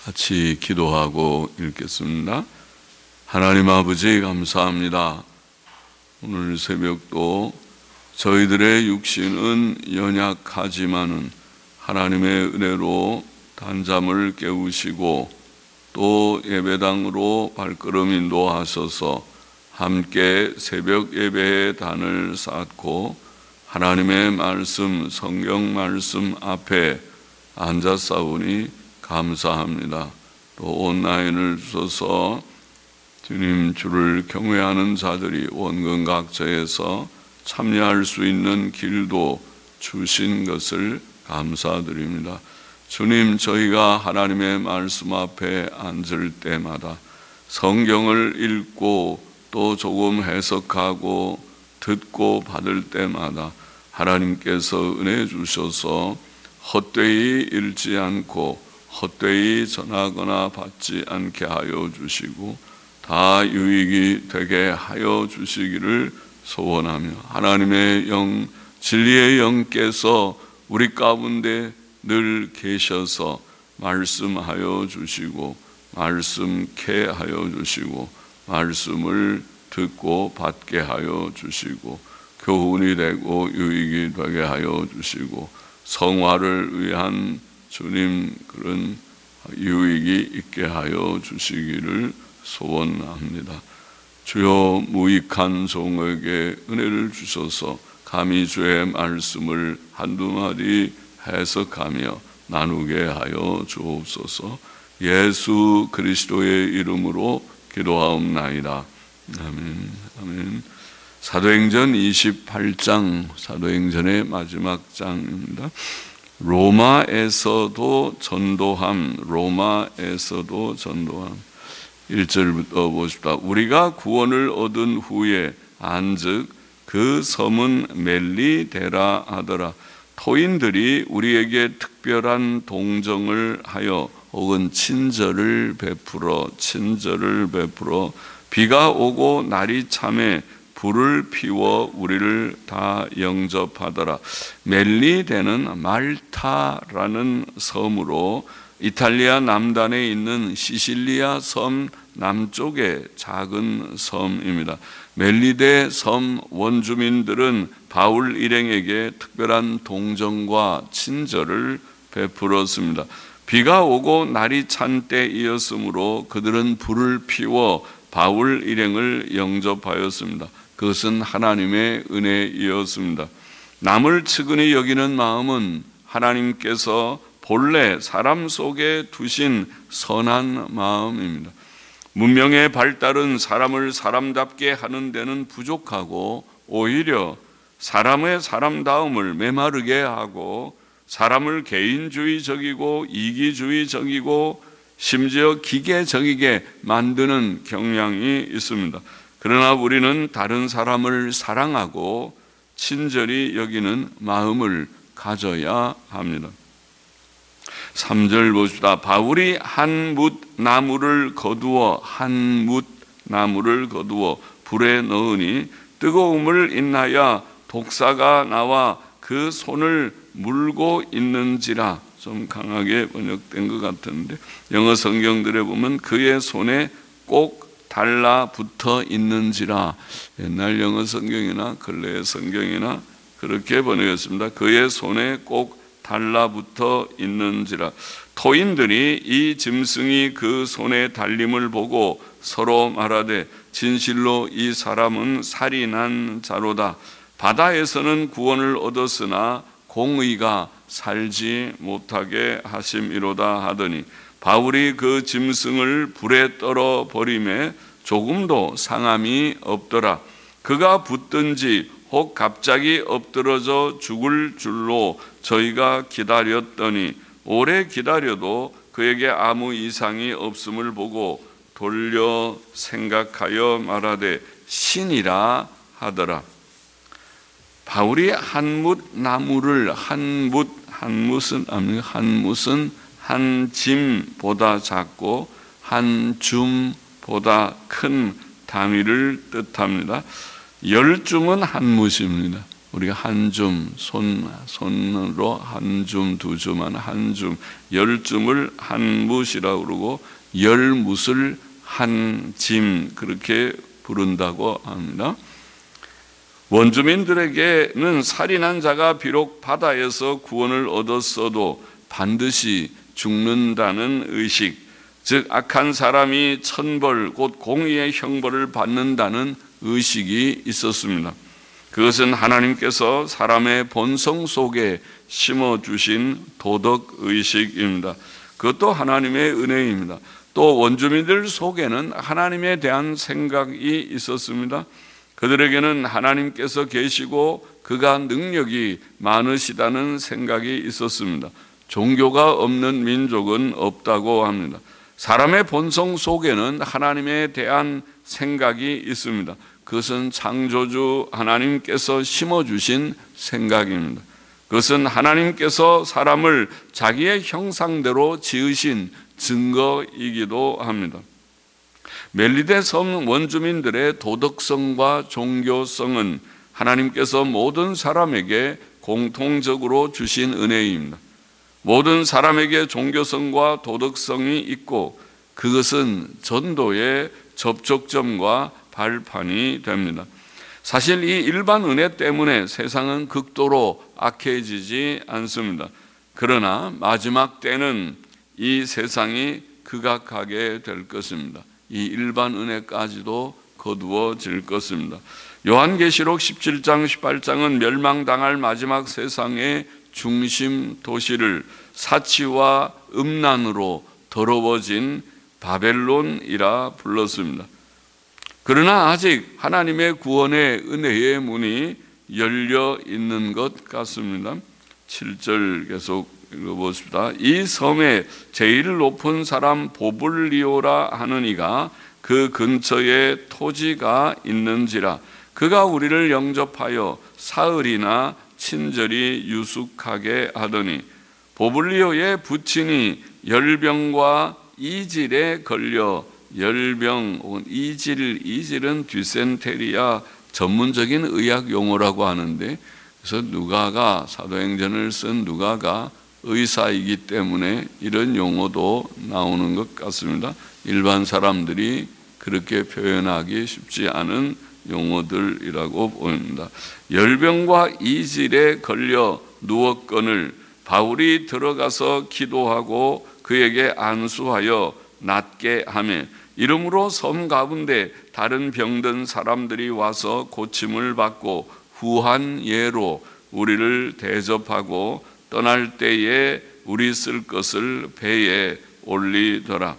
같이 기도하고 읽겠습니다. 하나님 아버지 감사합니다. 오늘 새벽도 저희들의 육신은 연약하지만은 하나님의 은혜로 단잠을 깨우시고 또 예배당으로 발걸음 인도하셔서 함께 새벽 예배의 단을 쌓고 하나님의 말씀, 성경 말씀 앞에 앉았사오니 감사합니다. 또 온라인을 주셔서 주님 주를 경외하는 자들이 원근 각처에서 참여할 수 있는 길도 주신 것을 감사드립니다. 주님, 저희가 하나님의 말씀 앞에 앉을 때마다 성경을 읽고 또 조금 해석하고 듣고 받을 때마다 하나님께서 은혜 주셔서 헛되이 읽지 않고 헛되이 전하거나 받지 않게 하여 주시고 다 유익이 되게 하여 주시기를 소원하며 하나님의 영, 진리의 영께서 우리 가운데 늘 계셔서 말씀하여 주시고 말씀케 하여 주시고 말씀을 듣고 받게 하여 주시고 교훈이 되고 유익이 되게 하여 주시고 성화를 위한 주님 그런 유익이 있게 하여 주시기를 소원합니다. 주여, 무익한 종에게 은혜를 주셔서 감히 주의 말씀을 한두 마디 해석하며 나누게 하여 주옵소서. 예수 그리스도의 이름으로 기도하옵나이다. 아멘. 아멘. 사도행전 28장, 사도행전의 마지막 장입니다. 로마에서도 전도함, 로마에서도 전도함. 1절부터 보십시다. 우리가 구원을 얻은 후에 안즉 그 섬은 멜리데라 하더라. 토인들이 우리에게 특별한 동정을 하여 혹은 친절을 베풀어 비가 오고 날이 참에 불을 피워 우리를 다 영접하더라. 멜리데는 말타라는 섬으로 이탈리아 남단에 있는 시실리아 섬 남쪽의 작은 섬입니다. 멜리데 섬 원주민들은 바울 일행에게 특별한 동정과 친절을 베풀었습니다. 비가 오고 날이 찬 때이었으므로 그들은 불을 피워 바울 일행을 영접하였습니다. 그것은 하나님의 은혜이었습니다. 남을 측은히 여기는 마음은 하나님께서 본래 사람 속에 두신 선한 마음입니다. 문명의 발달은 사람을 사람답게 하는 데는 부족하고 오히려 사람의 사람다움을 메마르게 하고 사람을 개인주의적이고 이기주의적이고 심지어 기계적이게 만드는 경향이 있습니다. 그러나 우리는 다른 사람을 사랑하고 친절히 여기는 마음을 가져야 합니다. 3절 보십시다. 바울이 한 뭇 나무를 거두어 불에 넣으니 뜨거움을 인하여 독사가 나와 그 손을 물고 있는지라. 좀 강하게 번역된 것 같은데 영어 성경들에 보면 그의 손에 꼭 달라붙어 있는지라. 옛날 영어 성경이나 근래의 성경이나 그렇게 번역했습니다. 그의 손에 꼭 달라붙어 있는지라. 토인들이 이 짐승이 그 손에 달림을 보고 서로 말하되 진실로 이 사람은 살인한 자로다. 바다에서는 구원을 얻었으나 공의가 살지 못하게 하심이로다 하더니 바울이 그 짐승을 불에 떨어 버림에 조금도 상함이 없더라. 그가 붙든지 혹 갑자기 엎드러져 죽을 줄로 저희가 기다렸더니 오래 기다려도 그에게 아무 이상이 없음을 보고 돌려 생각하여 말하되 신이라 하더라. 바울이 한 뭇 나무를 한 뭇은 한 짐보다 작고 한 줌보다 큰 당위를 뜻합니다. 10줌은 한 뭇입니다. 우리가 한 줌, 손으로 한 줌, 두 줌, 한 줌, 10줌을 한 뭇이라고 그러고 10뭇을 한 짐, 그렇게 부른다고 합니다. 원주민들에게는 살인한 자가 비록 바다에서 구원을 얻었어도 반드시 죽는다는 의식, 즉 악한 사람이 천벌, 곧 공의의 형벌을 받는다는 의식이 있었습니다. 그것은 하나님께서 사람의 본성 속에 심어주신 도덕의식입니다. 그것도 하나님의 은혜입니다. 또 원주민들 속에는 하나님에 대한 생각이 있었습니다. 그들에게는 하나님께서 계시고 그가 능력이 많으시다는 생각이 있었습니다. 종교가 없는 민족은 없다고 합니다. 사람의 본성 속에는 하나님에 대한 생각이 있습니다. 그것은 창조주 하나님께서 심어주신 생각입니다. 그것은 하나님께서 사람을 자기의 형상대로 지으신 증거이기도 합니다. 멜리데 섬 원주민들의 도덕성과 종교성은 하나님께서 모든 사람에게 공통적으로 주신 은혜입니다. 모든 사람에게 종교성과 도덕성이 있고 그것은 전도의 접촉점과 발판이 됩니다. 사실 이 일반 은혜 때문에 세상은 극도로 악해지지 않습니다. 그러나 마지막 때는 이 세상이 극악하게 될 것입니다. 이 일반 은혜까지도 거두어질 것입니다. 요한계시록 17장 18장은 멸망당할 마지막 세상의 중심 도시를 사치와 음란으로 더러워진 바벨론이라 불렀습니다. 그러나 아직 하나님의 구원의 은혜의 문이 열려 있는 것 같습니다. 7절 계속 읽어보십시다. 이 섬에 제일 높은 사람 보블리오라 하는 이가 그 근처에 토지가 있는지라 그가 우리를 영접하여 사흘이나 친절히 유숙하게 하더니 보블리오의 부친이 열병과 이질에 걸려 열병 혹은 이질은 뒤센테리아 전문적인 의학 용어라고 하는데, 그래서 누가가 사도행전을 쓴 누가가 의사이기 때문에 이런 용어도 나오는 것 같습니다. 일반 사람들이 그렇게 표현하기 쉽지 않은 용어들이라고 보입니다. 열병과 이질에 걸려 누웠거늘 바울이 들어가서 기도하고 그에게 안수하여 낫게 하며 이러므로 섬 가운데 다른 병든 사람들이 와서 고침을 받고 후한 예로 우리를 대접하고 떠날 때에 우리 쓸 것을 배에 올리더라.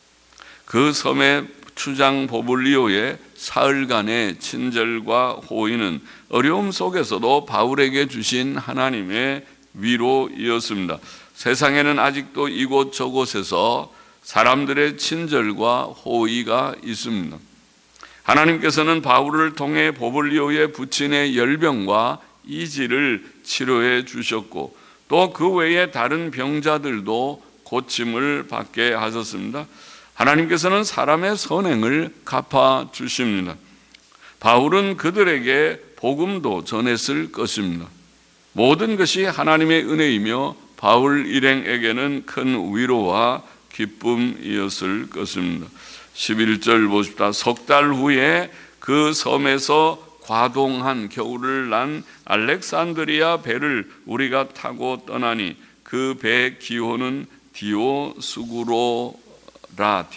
그 섬의 추장 보블리오의 사흘간의 친절과 호의는 어려움 속에서도 바울에게 주신 하나님의 위로이었습니다. 세상에는 아직도 이곳 저곳에서 사람들의 친절과 호의가 있습니다. 하나님께서는 바울을 통해 보블리오의 부친의 열병과 이질을 치료해 주셨고 또 그 외에 다른 병자들도 고침을 받게 하셨습니다. 하나님께서는 사람의 선행을 갚아 주십니다. 바울은 그들에게 복음도 전했을 것입니다. 모든 것이 하나님의 은혜이며 바울 일행에게는 큰 위로와 기쁨이었을 것입니다. 11절 보십시다. 석 달 후에 그 섬에서 과동한 겨울을 난 알렉산드리아 배를 우리가 타고 떠나니 그 배 기호는 디오스구로라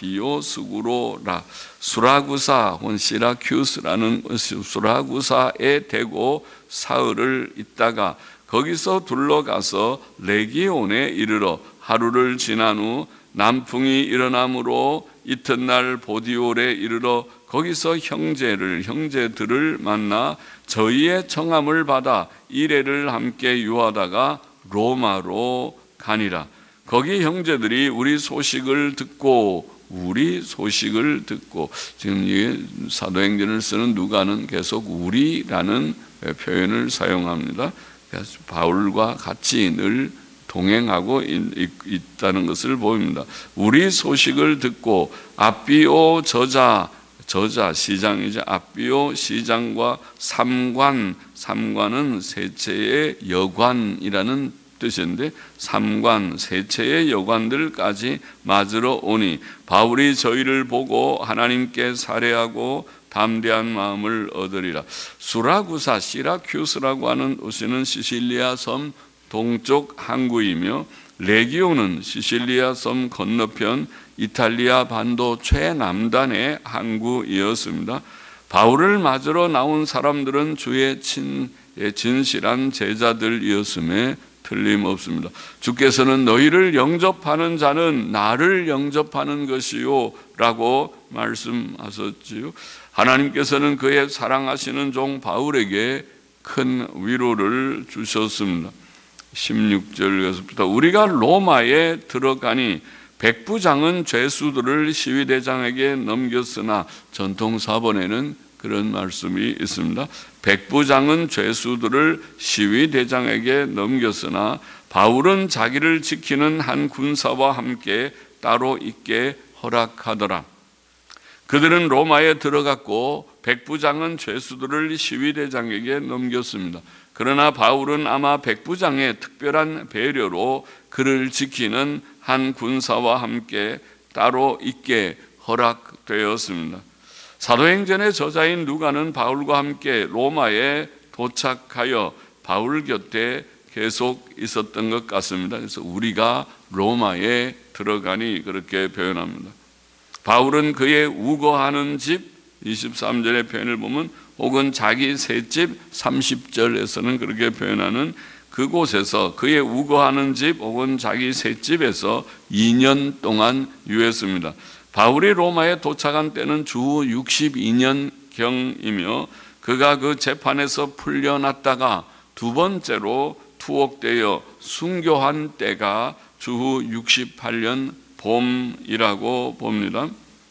수라구사 혹은 시라큐스라는 수라구사에 대고 사흘을 있다가 거기서 둘러가서 레기온에 이르러 하루를 지난 후 남풍이 일어나므로 이튿날 보디올에 이르러 거기서 형제들을 만나 저희의 청함을 받아 이레를 함께 유하다가 로마로 가니라. 거기 형제들이 우리 소식을 듣고 지금 이 사도행전을 쓰는 누가는 계속 우리라는 표현을 사용합니다. 그래서 바울과 같이 늘 동행하고 있다는 것을 보입니다. 우리 소식을 듣고 아비오 저자 시장이죠. 아비오 시장과 삼관 삼관은 세체의 여관이라는 뜻인데 삼관, 세체의 여관들까지 맞으러 오니 바울이 저희를 보고 하나님께 살해하고 담대한 마음을 얻으리라. 수라구사, 시라큐스라고 하는 도시는 시실리아 섬 동쪽 항구이며 레기오는 시실리아 섬 건너편 이탈리아 반도 최남단의 항구이었습니다. 바울을 맞으러 나온 사람들은 주의 진실한 제자들이었음에 틀림없습니다. 주께서는 너희를 영접하는 자는 나를 영접하는 것이요 라고 말씀하셨지요. 하나님께서는 그의 사랑하시는 종 바울에게 큰 위로를 주셨습니다. 16절에서부터 우리가 로마에 들어가니 백부장은 죄수들을 시위대장에게 넘겼으나, 전통사본에는 그런 말씀이 있습니다. 백부장은 죄수들을 시위대장에게 넘겼으나 바울은 자기를 지키는 한 군사와 함께 따로 있게 허락하더라. 그들은 로마에 들어갔고 백부장은 죄수들을 시위대장에게 넘겼습니다. 그러나 바울은 아마 백부장의 특별한 배려로 그를 지키는 한 군사와 함께 따로 있게 허락되었습니다. 사도행전의 저자인 누가는 바울과 함께 로마에 도착하여 바울 곁에 계속 있었던 것 같습니다. 그래서 우리가 로마에 들어가니 그렇게 표현합니다. 바울은 그의 우거하는 집, 23절의 표현을 보면, 혹은 자기 새 집, 30절에서는 그렇게 표현하는 그곳에서, 그의 우거하는 집 혹은 자기 새 집에서 2년 동안 유했습니다. 바울이 로마에 도착한 때는 주 62년경이며 그가 그 재판에서 풀려났다가 두 번째로 투옥되어 순교한 때가 주후 68년 봄이라고 봅니다.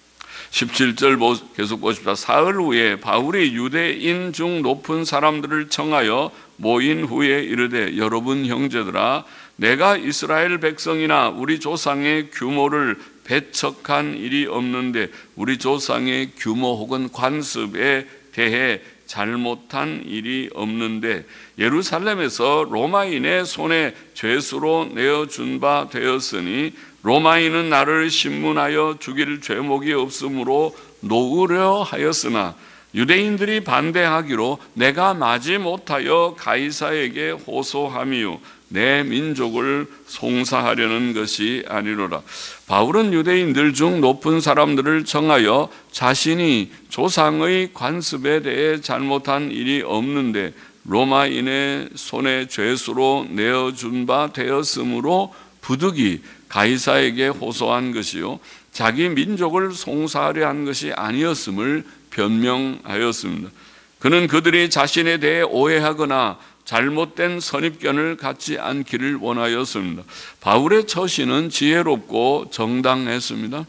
17절 계속 보십시다. 사흘 후에 바울이 유대인 중 높은 사람들을 청하여 모인 후에 이르되, 여러분 형제들아, 내가 이스라엘 백성이나 우리 조상의 규모를 배척한 일이 없는데 우리 조상의 규모 혹은 관습에 대해 잘못한 일이 없는데 예루살렘에서 로마인의 손에 죄수로 내어준 바 되었으니 로마인은 나를 신문하여 죽일 죄목이 없으므로 놓으려 하였으나 유대인들이 반대하기로 내가 마지못하여 가이사에게 호소함이요 내 민족을 송사하려는 것이 아니로라. 바울은 유대인들 중 높은 사람들을 청하여 자신이 조상의 관습에 대해 잘못한 일이 없는데 로마인의 손에 죄수로 내어준 바 되었으므로 부득이 가이사에게 호소한 것이요 자기 민족을 송사하려 한 것이 아니었음을 변명하였습니다. 그는 그들이 자신에 대해 오해하거나 잘못된 선입견을 갖지 않기를 원하였습니다. 바울의 처신은 지혜롭고 정당했습니다.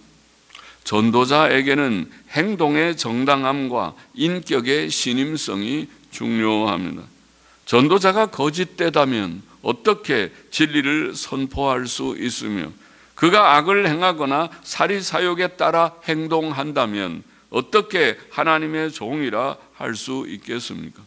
전도자에게는 행동의 정당함과 인격의 신임성이 중요합니다. 전도자가 거짓되다면 어떻게 진리를 선포할 수 있으며 그가 악을 행하거나 사리사욕에 따라 행동한다면 어떻게 하나님의 종이라 할 수 있겠습니까?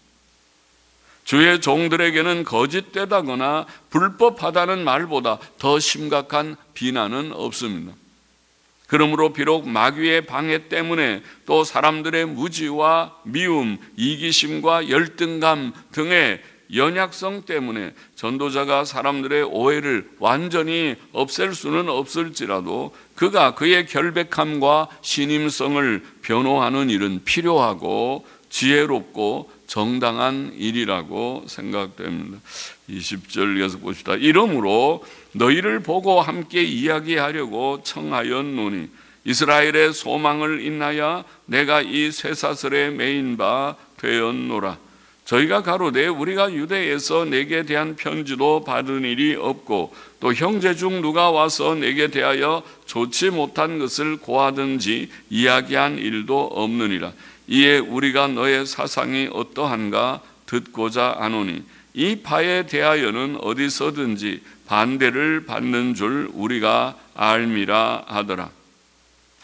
주의 종들에게는 거짓되다거나 불법하다는 말보다 더 심각한 비난은 없습니다. 그러므로 비록 마귀의 방해 때문에 또 사람들의 무지와 미움, 이기심과 열등감 등의 연약성 때문에 전도자가 사람들의 오해를 완전히 없앨 수는 없을지라도 그가 그의 결백함과 신임성을 변호하는 일은 필요하고 지혜롭고 정당한 일이라고 생각됩니다. 20절 계속 봅시다. 이러므로 너희를 보고 함께 이야기하려고 청하였노니 이스라엘의 소망을 인하여 내가 이 쇠사슬에 매인 바 되었노라. 저희가 가로되 우리가 유대에서 내게 대한 편지도 받은 일이 없고 또 형제 중 누가 와서 내게 대하여 좋지 못한 것을 고하든지 이야기한 일도 없느니라. 이에 우리가 너의 사상이 어떠한가 듣고자 하노니 이 바에 대하여는 어디서든지 반대를 받는 줄 우리가 알미라 하더라.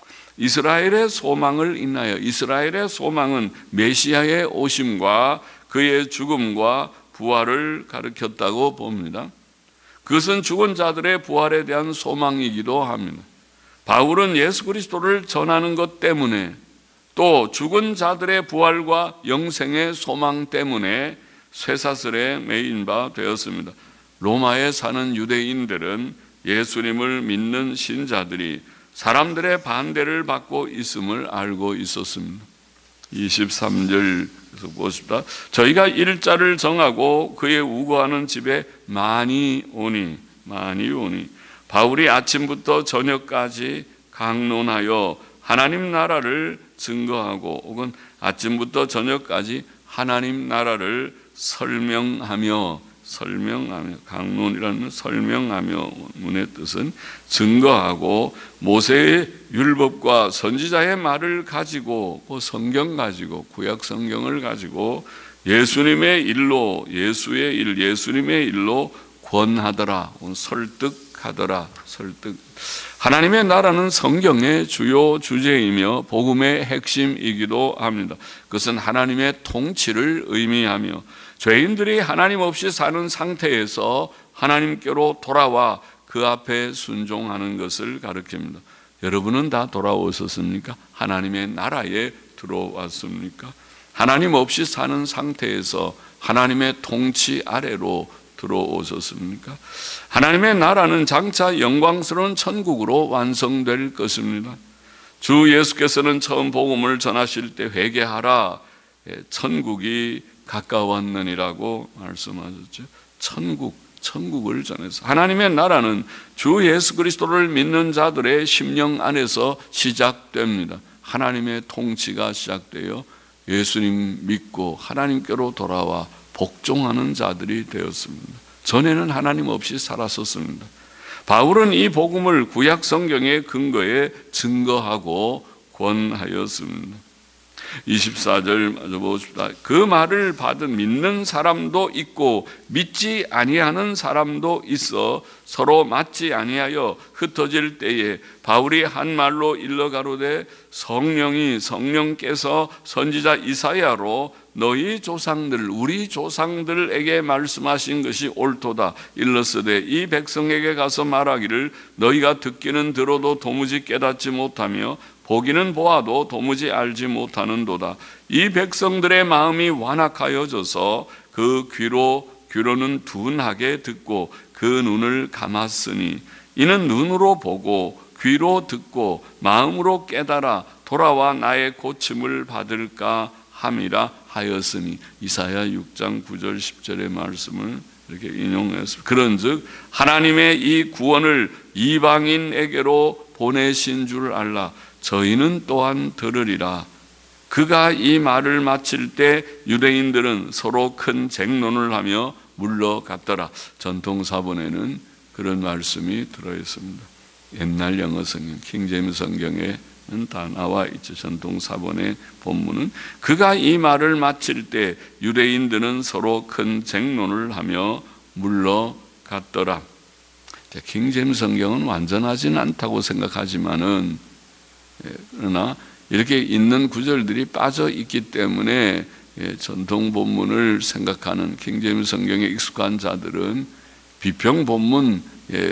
이스라엘의 소망을 인하여, 이스라엘의 소망은 메시아의 오심과 그의 죽음과 부활을 가르쳤다고 봅니다. 그것은 죽은 자들의 부활에 대한 소망이기도 합니다. 바울은 예수 그리스도를 전하는 것 때문에, 또 죽은 자들의 부활과 영생의 소망 때문에 쇠사슬에 매인 바 되었습니다. 로마에 사는 유대인들은 예수님을 믿는 신자들이 사람들의 반대를 받고 있음을 알고 있었습니다. 23절에서 보십시다. 저희가 일자를 정하고 그의 우거하는 집에 많이 오니 바울이 아침부터 저녁까지 강론하여 하나님 나라를 증거하고, 혹은 아침부터 저녁까지 하나님 나라를 설명하며, 강론이라는 설명하며, 문의 뜻은 증거하고, 모세의 율법과 선지자의 말을 가지고, 성경 가지고, 구약 성경을 가지고 예수님의 일로, 예수님의 일로 권하더라, 설득하더라. 하나님의 나라는 성경의 주요 주제이며 복음의 핵심이기도 합니다. 그것은 하나님의 통치를 의미하며 죄인들이 하나님 없이 사는 상태에서 하나님께로 돌아와 그 앞에 순종하는 것을 가르칩니다. 여러분은 다 돌아오셨습니까? 하나님의 나라에 들어왔습니까? 하나님 없이 사는 상태에서 하나님의 통치 아래로 들어오셨습니까? 하나님의 나라는 장차 영광스러운 천국으로 완성될 것입니다. 주 예수께서는 처음 복음을 전하실 때 회개하라, 천국이 가까웠느니라고 말씀하셨죠. 천국을 전해서, 하나님의 나라는 주 예수 그리스도를 믿는 자들의 심령 안에서 시작됩니다. 하나님의 통치가 시작되어 예수님 믿고 하나님께로 돌아와 복종하는 자들이 되었습니다. 전에는 하나님 없이 살았었습니다. 바울은 이 복음을 구약 성경의 근거에 증거하고 권하였습니다. 24절 마저 보십시다. 그 말을 받은 믿는 사람도 있고 믿지 아니하는 사람도 있어 서로 맞지 아니하여 흩어질 때에 바울이 한 말로 일러 가로되 성령께서 선지자 이사야로 너희 조상들, 우리 조상들에게 말씀하신 것이 옳도다. 일렀으되 이 백성에게 가서 말하기를 너희가 듣기는 들어도 도무지 깨닫지 못하며 보기는 보아도 도무지 알지 못하는도다. 이 백성들의 마음이 완악하여져서 그 귀로는 둔하게 듣고 그 눈을 감았으니 이는 눈으로 보고 귀로 듣고 마음으로 깨달아 돌아와 나의 고침을 받을까 함이라 하였으니. 이사야 6장 9절 10절의 말씀을 이렇게 인용했습니다. 그런즉 하나님의 이 구원을 이방인에게로 보내신 줄 알라. 저희는 또한 들으리라. 그가 이 말을 마칠 때 유대인들은 서로 큰 쟁론을 하며 물러갔더라. 전통사본에는 그런 말씀이 들어있습니다. 옛날 영어 성경, 킹제임스 성경에는 다 나와 있죠. 전통사본의 본문은 그가 이 말을 마칠 때 유대인들은 서로 큰 쟁론을 하며 물러갔더라. 킹제임스 성경은 완전하지는 않다고 생각하지만은, 그러나 이렇게 있는 구절들이 빠져 있기 때문에 전통 본문을 생각하는 킹제임스 성경에 익숙한 자들은 비평 본문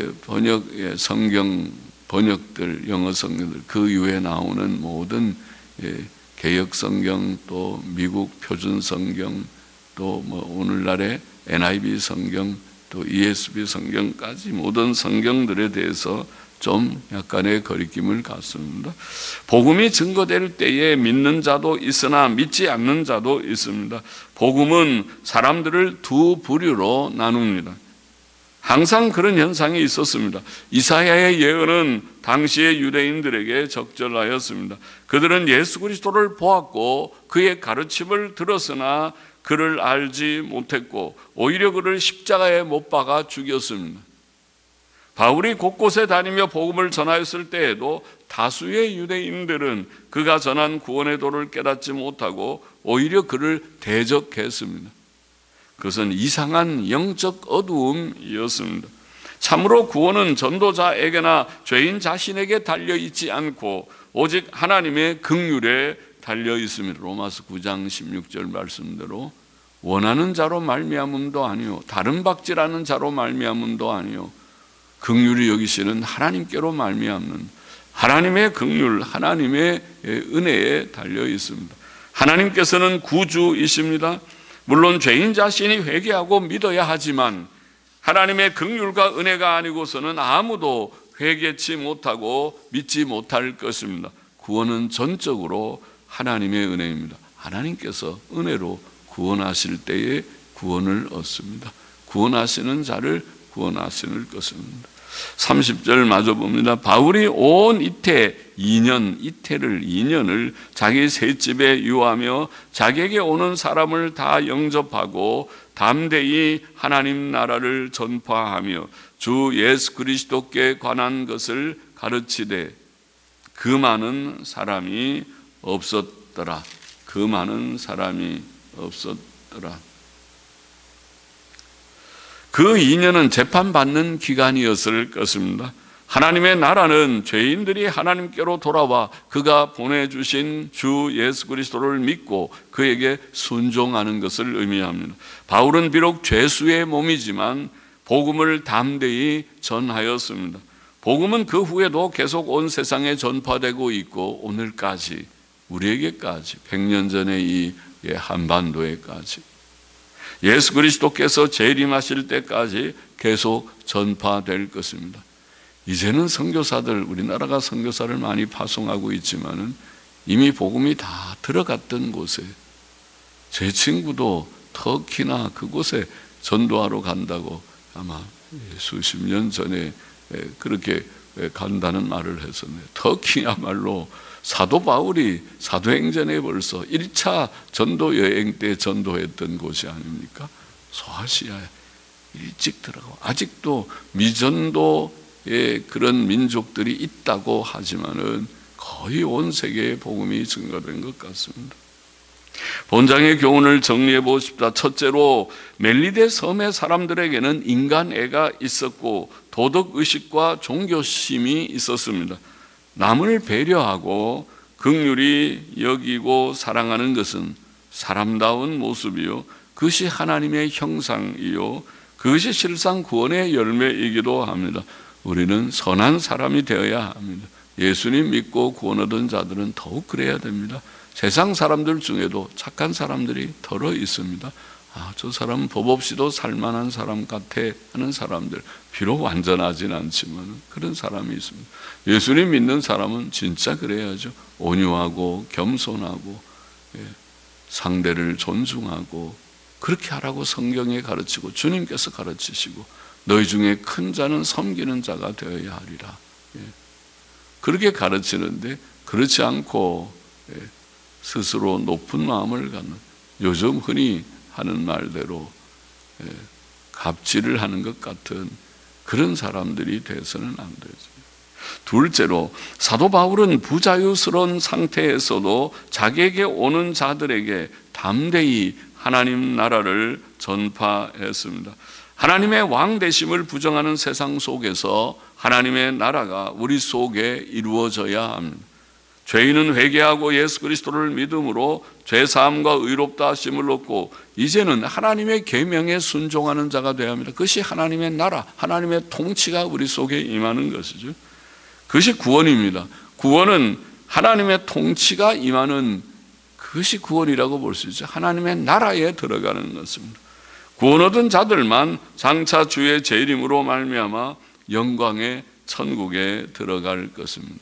성경 번역들, 영어 성경들, 그 이후에 나오는 모든 개역 성경, 또 미국 표준 성경, 또 오늘날의 NIV 성경, 또 ESV 성경까지 모든 성경들에 대해서 좀 약간의 거리낌을 갖습니다. 복음이 증거될 때에 믿는 자도 있으나 믿지 않는 자도 있습니다. 복음은 사람들을 두 부류로 나눕니다. 항상 그런 현상이 있었습니다. 이사야의 예언은 당시의 유대인들에게 적절하였습니다. 그들은 예수 그리스도를 보았고 그의 가르침을 들었으나 그를 알지 못했고 오히려 그를 십자가에 못 박아 죽였습니다. 바울이 곳곳에 다니며 복음을 전하였을 때에도 다수의 유대인들은 그가 전한 구원의 도를 깨닫지 못하고 오히려 그를 대적했습니다. 그것은 이상한 영적 어두움이었습니다. 참으로 구원은 전도자에게나 죄인 자신에게 달려있지 않고 오직 하나님의 긍휼에 달려있습니다. 로마서 9장 16절 말씀대로 원하는 자로 말미암음도 아니요 다른 박질하는 자로 말미암음도 아니요 긍휼히 여기시는 하나님께로 말미암는 하나님의 긍휼, 하나님의 은혜에 달려 있습니다. 하나님께서는 구주이십니다. 물론 죄인 자신이 회개하고 믿어야 하지만 하나님의 긍휼과 은혜가 아니고서는 아무도 회개치 못하고 믿지 못할 것입니다. 구원은 전적으로 하나님의 은혜입니다. 하나님께서 은혜로 구원하실 때에 구원을 얻습니다. 구원하시는 자를 구원하시는 것입니다. 30절 마저 봅니다. 바울이 온 이태를 자기 셋집에 유하며 자기에게 오는 사람을 다 영접하고 담대히 하나님 나라를 전파하며 주 예수 그리스도께 관한 것을 가르치되 그 많은 사람이 없었더라. 그 많은 사람이 없었더라. 그 2년은 재판받는 기간이었을 것입니다. 하나님의 나라는 죄인들이 하나님께로 돌아와 그가 보내주신 주 예수 그리스도를 믿고 그에게 순종하는 것을 의미합니다. 바울은 비록 죄수의 몸이지만 복음을 담대히 전하였습니다. 복음은 그 후에도 계속 온 세상에 전파되고 있고 오늘까지 우리에게까지 100년 전의 이 한반도에까지 예수 그리스도께서 재림하실 때까지 계속 전파될 것입니다. 이제는 선교사들, 우리나라가 선교사를 많이 파송하고 있지만은 이미 복음이 다 들어갔던 곳에 제 친구도 터키나 그곳에 전도하러 간다고 아마 수십 년 전에 그렇게 간다는 말을 했었네요. 터키야말로 사도 바울이 사도행전에 벌써 1차 전도 여행 때 전도했던 곳이 아닙니까? 소아시아에 일찍 들어가고 아직도 미전도의 그런 민족들이 있다고 하지만은 거의 온 세계에 복음이 증가된 것 같습니다. 본장의 교훈을 정리해 보십시다. 첫째로 멜리데 섬의 사람들에게는 인간애가 있었고 도덕의식과 종교심이 있었습니다. 남을 배려하고 긍휼히 여기고 사랑하는 것은 사람다운 모습이요 그것이 하나님의 형상이요 그것이 실상 구원의 열매이기도 합니다. 우리는 선한 사람이 되어야 합니다. 예수님 믿고 구원 얻은 자들은 더욱 그래야 됩니다. 세상 사람들 중에도 착한 사람들이 덜어 있습니다. 저 사람은 법 없이도 살만한 사람 같아 하는 사람들, 비록 완전하진 않지만 그런 사람이 있습니다. 예수님 믿는 사람은 진짜 그래야죠. 온유하고 겸손하고 상대를 존중하고 그렇게 하라고 성경에 가르치고 주님께서 가르치시고 너희 중에 큰 자는 섬기는 자가 되어야 하리라. 그렇게 가르치는데 그렇지 않고 스스로 높은 마음을 갖는 요즘 흔히 하는 말대로 갑질을 하는 것 같은 그런 사람들이 돼서는 안 되죠. 둘째로 사도 바울은 부자유스러운 상태에서도 자기에게 오는 자들에게 담대히 하나님 나라를 전파했습니다. 하나님의 왕 되심을 부정하는 세상 속에서 하나님의 나라가 우리 속에 이루어져야 합니다. 죄인은 회개하고 예수 그리스도를 믿음으로 죄사함과 의롭다 하심을 얻고 이제는 하나님의 계명에 순종하는 자가 되어야 합니다. 그것이 하나님의 나라, 하나님의 통치가 우리 속에 임하는 것이죠. 그것이 구원입니다. 구원은 하나님의 통치가 임하는 그것이 구원이라고 볼 수 있죠. 하나님의 나라에 들어가는 것입니다. 구원 얻은 자들만 장차 주의 재림으로 말미암아 영광의 천국에 들어갈 것입니다.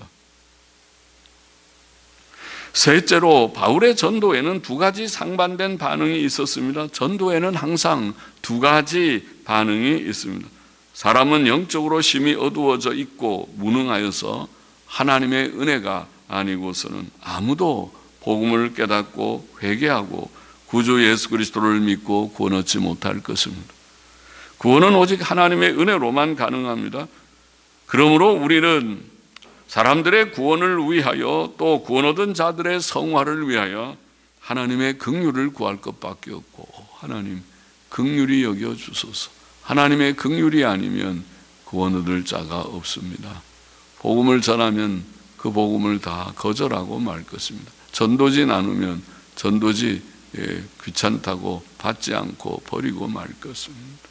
셋째로 바울의 전도에는 두 가지 상반된 반응이 있었습니다. 전도에는 항상 두 가지 반응이 있습니다. 사람은 영적으로 심히 어두워져 있고 무능하여서 하나님의 은혜가 아니고서는 아무도 복음을 깨닫고 회개하고 구주 예수 그리스도를 믿고 구원 얻지 못할 것입니다. 구원은 오직 하나님의 은혜로만 가능합니다. 그러므로 우리는 사람들의 구원을 위하여 또 구원 얻은 자들의 성화를 위하여 하나님의 긍휼을 구할 것밖에 없고 하나님 긍휼히 여겨 주소서. 하나님의 긍휼이 아니면 구원 얻을 자가 없습니다. 복음을 전하면 그 복음을 다 거절하고 말 것입니다. 전도지 나누면 전도지 귀찮다고 받지 않고 버리고 말 것입니다.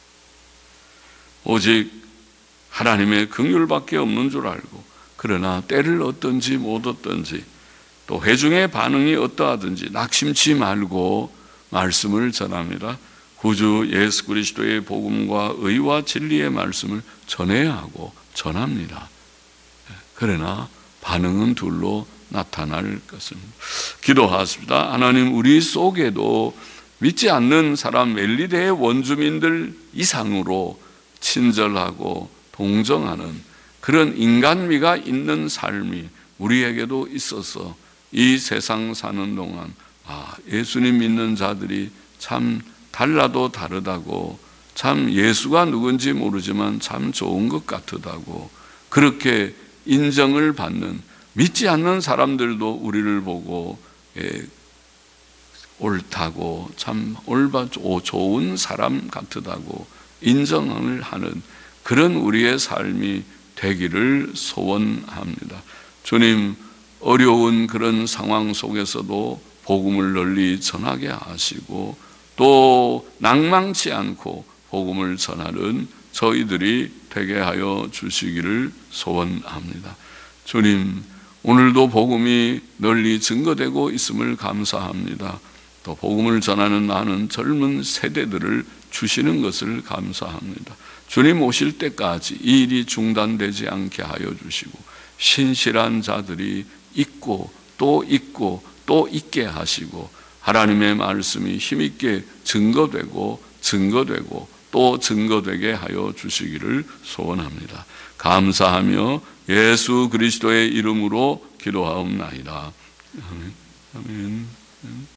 오직 하나님의 긍휼밖에 없는 줄 알고, 그러나 때를 얻든지 못 얻든지 또 회중의 반응이 어떠하든지 낙심치 말고 말씀을 전합니다. 구주 예수 그리스도의 복음과 의와 진리의 말씀을 전해야 하고 전합니다. 그러나 반응은 둘로 나타날 것입니다. 기도하십니다. 하나님, 우리 속에도 믿지 않는 사람 멜리데의 원주민들 이상으로 친절하고 동정하는 그런 인간미가 있는 삶이 우리에게도 있어서 이 세상 사는 동안 예수님 믿는 자들이 참 달라도 다르다고, 참 예수가 누군지 모르지만 참 좋은 것 같다고 그렇게 인정을 받는, 믿지 않는 사람들도 우리를 보고 옳다고, 참 좋은 사람 같다고 인정을 하는 그런 우리의 삶이 되기를 소원합니다. 주님, 어려운 그런 상황 속에서도 복음을 널리 전하게 하시고 또 낭망치 않고 복음을 전하는 저희들이 되게 하여 주시기를 소원합니다. 주님, 오늘도 복음이 널리 증거되고 있음을 감사합니다. 또 복음을 전하는 많은 젊은 세대들을 주시는 것을 감사합니다. 주님 오실 때까지 이 일이 중단되지 않게 하여 주시고 신실한 자들이 있고 또 있고 또 있게 하시고 하나님의 말씀이 힘있게 증거되고 또 증거되게 하여 주시기를 소원합니다. 감사하며 예수 그리스도의 이름으로 기도하옵나이다. 아멘. 아멘.